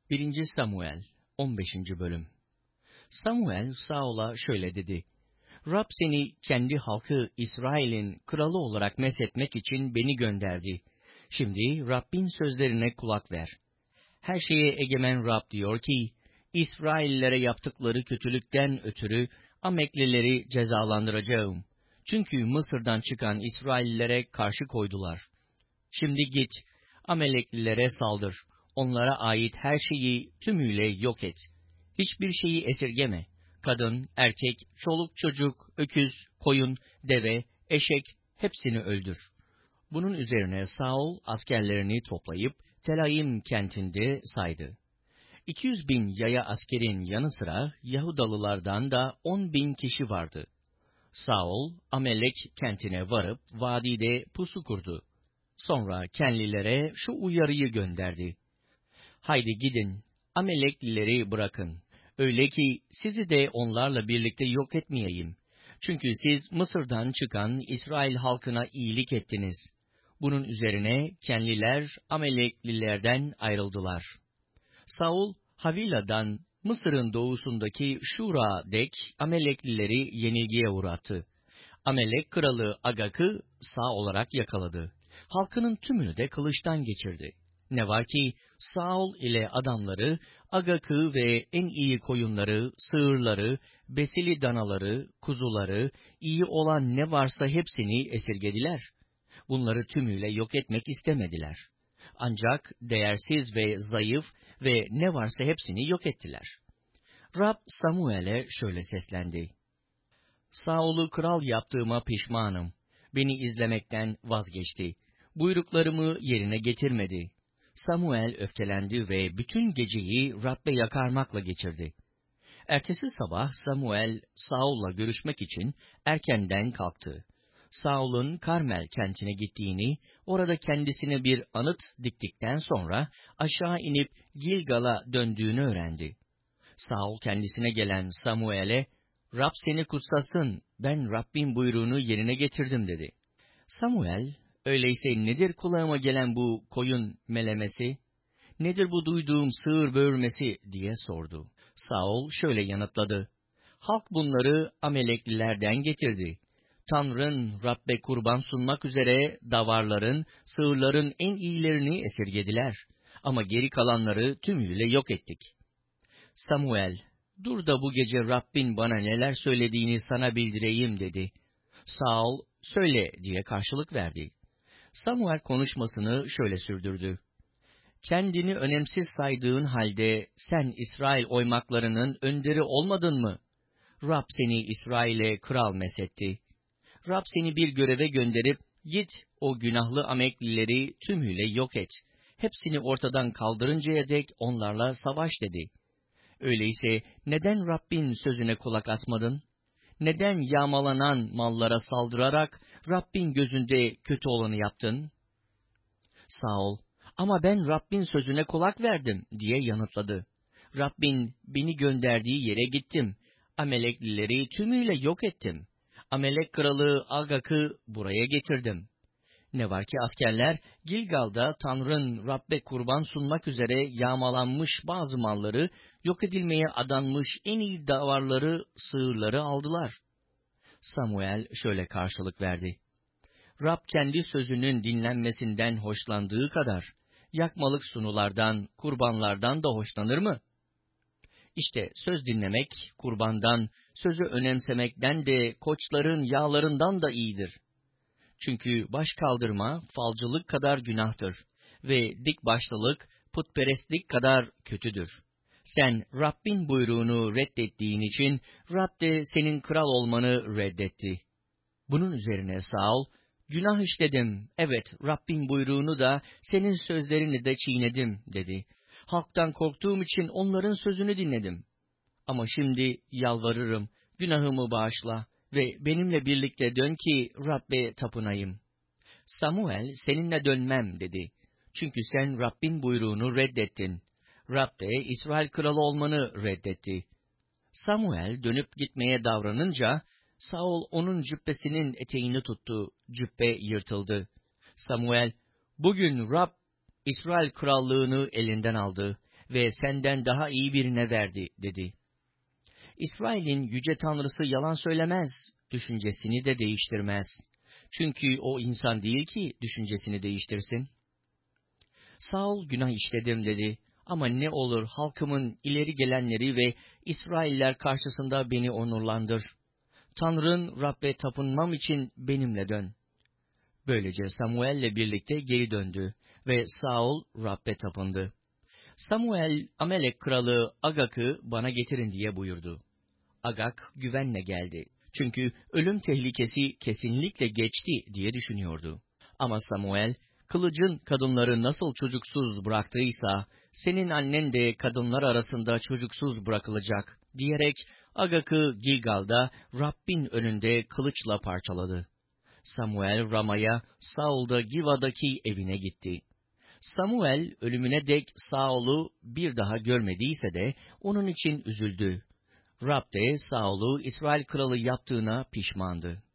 1. Samuel 15. bölüm. Samuel Saul'a şöyle dedi: Rab seni kendi halkı İsrail'in kralı olarak meshetmek için beni gönderdi. Şimdi Rabbin sözlerine kulak ver. Her şeye egemen Rab diyor ki, İsraillere yaptıkları kötülükten ötürü Ameklileri cezalandıracağım. Çünkü Mısır'dan çıkan İsraillere karşı koydular. Şimdi git, Ameleklilere saldır. Onlara ait her şeyi tümüyle yok et. Hiçbir şeyi esirgeme. Kadın, erkek, çoluk çocuk, öküz, koyun, deve, eşek hepsini öldür. Bunun üzerine Saul askerlerini toplayıp Telaim kentinde saydı. 200.000 yaya askerin yanı sıra Yahudalılardan da 10.000 kişi vardı. Saul, Amelek kentine varıp vadide pusu kurdu. Sonra Kenlilere şu uyarıyı gönderdi: Haydi gidin, Ameleklileri bırakın. Öyle ki sizi de onlarla birlikte yok etmeyeyim. Çünkü siz Mısır'dan çıkan İsrail halkına iyilik ettiniz. Bunun üzerine Kenliler Ameleklilerden ayrıldılar. Saul, Havila'dan Mısır'ın doğusundaki Şura dek Ameleklileri yenilgiye uğrattı. Amelek kralı Agag'ı sağ olarak yakaladı. Halkının tümünü de kılıçtan geçirdi. Ne var ki Saul ile adamları Agag'ı ve en iyi koyunları, sığırları, besili danaları, kuzuları, iyi olan ne varsa hepsini esirgediler. Bunları tümüyle yok etmek istemediler. Ancak değersiz ve zayıf ve ne varsa hepsini yok ettiler. Rab Samuel'e şöyle seslendi: Saul'u kral yaptığıma pişmanım. Beni izlemekten vazgeçti. Buyruklarımı yerine getirmedi. Samuel öfkelendi ve bütün geceyi Rab'be yakarmakla geçirdi. Ertesi sabah Samuel, Saul'la görüşmek için erkenden kalktı. Saul'un Karmel kentine gittiğini, orada kendisine bir anıt diktikten sonra aşağı inip Gilgal'a döndüğünü öğrendi. Saul kendisine gelen Samuel'e, Rab seni kutsasın, ben Rabbin buyruğunu yerine getirdim dedi. Samuel, öyleyse nedir kulağıma gelen bu koyun melemesi, nedir bu duyduğum sığır böğürmesi diye sordu. Saul şöyle yanıtladı: Halk bunları Ameleklilerden getirdi. Tanrın Rabbe kurban sunmak üzere davarların, sığırların en iyilerini esirgediler. Ama geri kalanları tümüyle yok ettik. Samuel, dur da bu gece Rabbin bana neler söylediğini sana bildireyim dedi. Saul, söyle diye karşılık verdi. Samuel konuşmasını şöyle sürdürdü: Kendini önemsiz saydığın halde sen İsrail oymaklarının önderi olmadın mı? Rab seni İsrail'e kral mesetti. Rab seni bir göreve gönderip, git o günahlı Ameklileri tümüyle yok et. Hepsini ortadan kaldırıncaya dek onlarla savaş dedi. Öyleyse neden Rabbin sözüne kulak asmadın? Neden yağmalanan mallara saldırarak Rabbin gözünde kötü olanı yaptın? Saul, ama ben Rabbin sözüne kulak verdim diye yanıtladı. Rabbin beni gönderdiği yere gittim. Ameleklileri tümüyle yok ettim. Amelek kralı Agag'ı buraya getirdim. Ne var ki askerler Gilgal'da Tanrı'nın Rabbe kurban sunmak üzere yağmalanmış bazı malları, yok edilmeye adanmış en iyi davarları, sığırları aldılar. Samuel şöyle karşılık verdi: Rab kendi sözünün dinlenmesinden hoşlandığı kadar, yakmalık sunulardan, kurbanlardan da hoşlanır mı? İşte söz dinlemek, kurbandan, sözü önemsemekten de koçların yağlarından da iyidir. Çünkü baş kaldırma, falcılık kadar günahtır ve dik başlılık, putperestlik kadar kötüdür. Sen Rabbin buyruğunu reddettiğin için, Rab de senin kral olmanı reddetti. Bunun üzerine Saul, günah işledim, evet Rabbin buyruğunu da, senin sözlerini de çiğnedim dedi. Halktan korktuğum için onların sözünü dinledim. Ama şimdi yalvarırım, günahımı bağışla ve benimle birlikte dön ki Rabbe tapınayım. Samuel, seninle dönmem dedi. Çünkü sen Rabbin buyruğunu reddettin. Rab de İsrail kralı olmanı reddetti. Samuel dönüp gitmeye davranınca, Saul onun cübbesinin eteğini tuttu, cübbe yırtıldı. Samuel, bugün Rab İsrail krallığını elinden aldı ve senden daha iyi birine verdi, dedi. İsrail'in yüce Tanrısı yalan söylemez, düşüncesini de değiştirmez. Çünkü o insan değil ki düşüncesini değiştirsin. Saul günah işledim dedi. Ama ne olur halkımın ileri gelenleri ve İsrailler karşısında beni onurlandır. Tanrın Rab'be tapınmam için benimle dön. Böylece Samuel'le birlikte geri döndü ve Saul Rab'be tapındı. Samuel, Amalek kralı Agag'ı bana getirin diye buyurdu. Agag güvenle geldi. Çünkü ölüm tehlikesi kesinlikle geçti diye düşünüyordu. Ama Samuel, kılıcın kadınları nasıl çocuksuz bıraktıysa, senin annen de kadınlar arasında çocuksuz bırakılacak, diyerek Agag'ı Gilgal'da Rabbin önünde kılıçla parçaladı. Samuel Rama'ya, Saul da Giva'daki evine gitti. Samuel ölümüne dek Saul'u bir daha görmediyse de onun için üzüldü. Rab de Saul'u İsrail kralı yaptığına pişmandı.